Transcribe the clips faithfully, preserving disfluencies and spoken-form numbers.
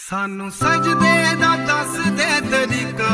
सानू सजदे दा दस दे तरीका,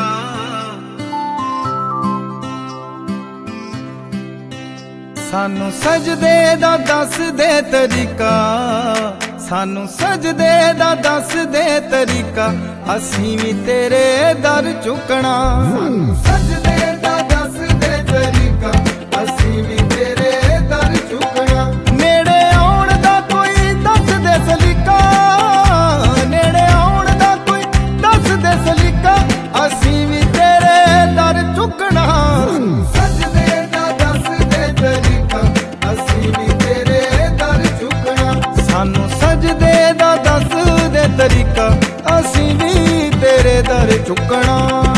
सानू सजदे दा दस दे तरीका, सानू सजदे दा दस दे तरीका। असीं भी तेरे दर झुकना, सानू सजदे दा दस दे तरीका, असीं भी तेरे दर झुकना। नेड़े आउण दा कोई दस दे सलीका, नेड़े आउण दा कोई दस दे सलीका। असीं भी तेरे दर झुकना, सजदे दा दस दे तरीका, असीं भी तेरे दर झुकना। सानू सजदे दा दस दे तरीका, असीं भी तेरे दर झुकना।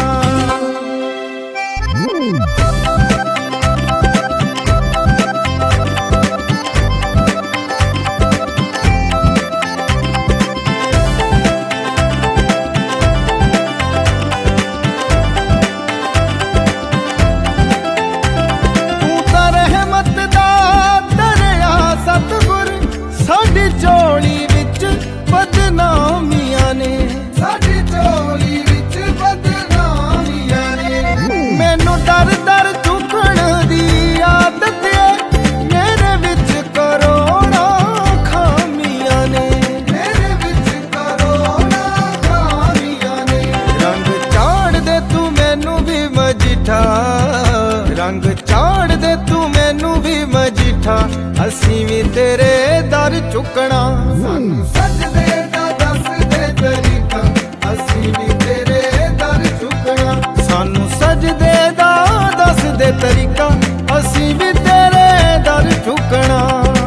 साडी झोली विच बदनामियां ने, साडी झोली विच बदनामियां ने। मैनू डर डर झुकण दी आदत है, मेरे विच करोड़ां खामियां ने, मेरे विच करोड़ां खामियां ने। रंग चाड़ दे तू मैनू भी मजीठा, रंग चाड़ दे तू मैनू भी मजीठा। असीं भी तेरे दर झुकना, सानू सजदे दा दस दे तरीका, असीं भी तेरे दर झुकना। सानू सजदे दा दस दे तरीका, असीं भी तेरे दर झुकना।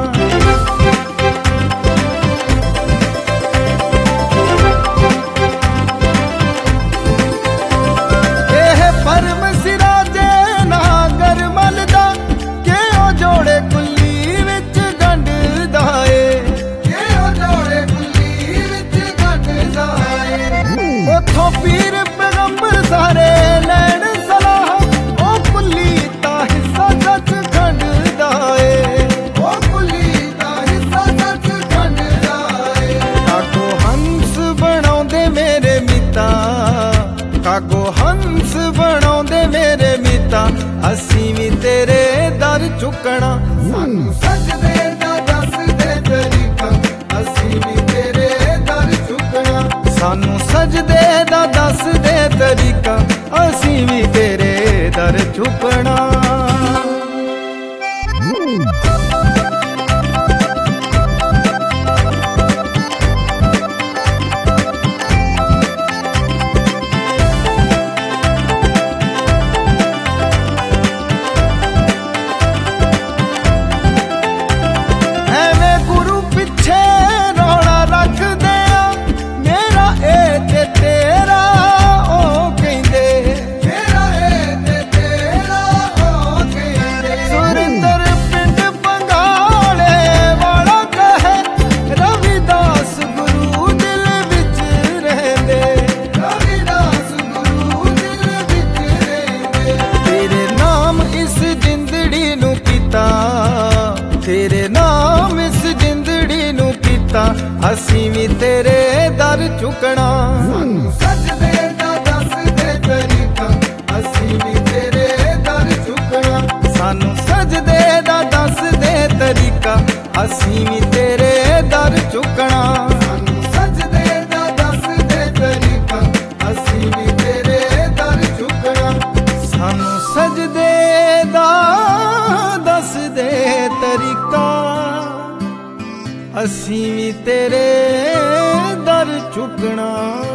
एह परम सिराजे ना गरमल दा, के ओ जोड़े कुल्ली पीर पैगंबर सारे लैन सलाह। ओ कुली दा हिस्सा सच खंड दाए, ओ कुली दा हिस्सा सच खंड दाए। कागो हंस बनाउंदे मेरे मिता, कागो हंस बनाउंदे मेरे मिता। असीं भी तेरे दर झुकना, सानू सजदे दा दस दे तरीका, असीं भी तेरे दर झुकना। सानू सजदे दा दस दे तरीका, असीं भी तेरे दर झुकना। एवें गुरु पिछे रौला रख दे, मेरा ए ते तेरा ओ कहंदे, मेरा ए ते तेरा ओ कहंदे। सुरिंदर पिंड बंगाले वाला कहे, रविदास गुरु दिल विच रहंदे, रविदास गुरु दिल विच रहंदे। तेरे नाम इस जिंदड़ी नू कीता, तेरे नाम इस जिंदड़ी नू कीता। असीं भी तेरे दर झुकना, सानू सजदे दा दस दे तरीका, असीं भी तेरे दर झुकना। सानू सजदे दा दस दे तरीका, असीं भी तेरे दर झुकना। सानू सजदे दा दस दे तरीका, असीं भी तेरे दर झुकना। सानू सजदे दा दस दे तरीका, असीं भी तेरे दर झुकना।